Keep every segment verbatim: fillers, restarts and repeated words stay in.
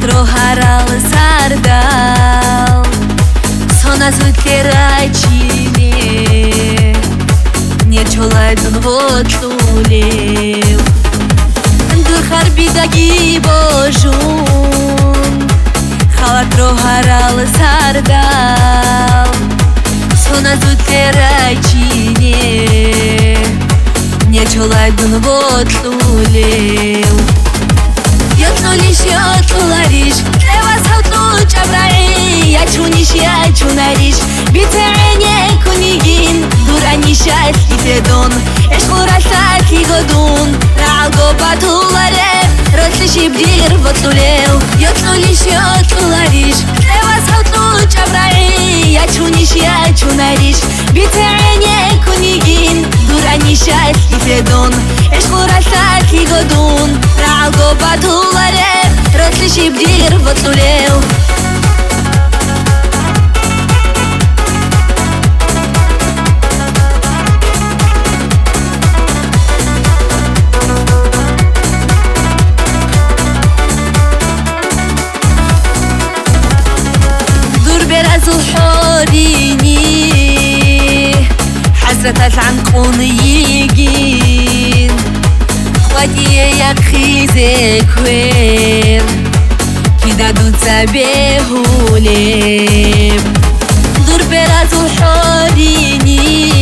Халатро харал сардал Сона зутерачили Не чолайдун вотлулев Дурхар бидаги божун Халатро харал сардал Сона зутерачили Не чолайдун вотлулев Yotnulish yotlarish Levas hautlu chabra'i Yachunish yachunarish Biterene kunigin Duranish atlitedon Eshkurasat ligodun Ra'algo batularem Rotlish ibdir votlulev Yotnulish yotlarish Levas hautlu chabra'i Yachunish yachunarish Biterene kunigin Duranish atlitedon Eshkurasat ligodun Ra'algo batularem Rotlish ibdir votlulev الحوريني حسرة عنكون يجين خواتي يا خيزي كوير كده دوتا بهوليب دور براز الحوريني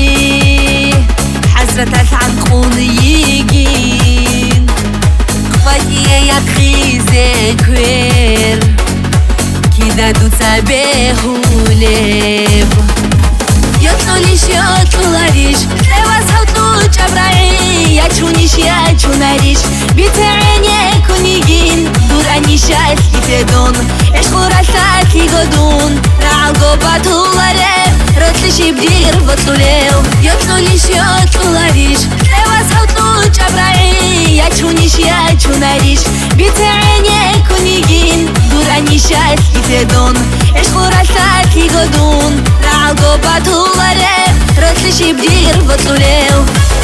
حسرة عنكون يجين خواتي يا خيزي كوير كده دوتا بهوليب Yotnulish yotlarish Levas hautlu chabra'i Yachunish yachunarish Biterene kunigin Duranish atlitedon Eshkurasat ligodun Ra'algo batularem Rotlish ibdir votlulev Yotnulish yotlarish Levas hautlu chabra'i Yachunish yachunarish Biterene kunigin Duranish atlitedon Eshkurasat ligodun Ra'algo batularem Rotlish ibdir votlulev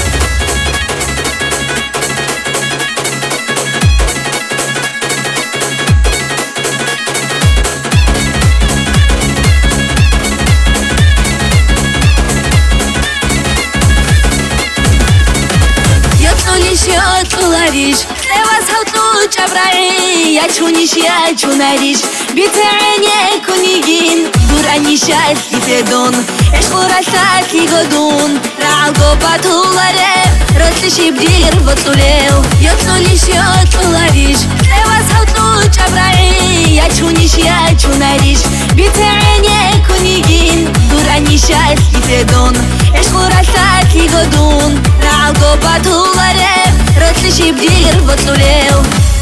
Yotnulish yotlarish Levas hautlu chabra'i Yachunish yachunarish Biterene kunigin Duranish atlitedon Eshkurasat ligodun Ra'algo batularem Rotlish ibdir votlulev Yotnulish yotlarish Levas hautlu chabra'i Yachunish yachunarish Biterene kunigin Duranish atlitedon Eshkurasat ligodun Ra'algo batularem Rotlish ibdir votlulev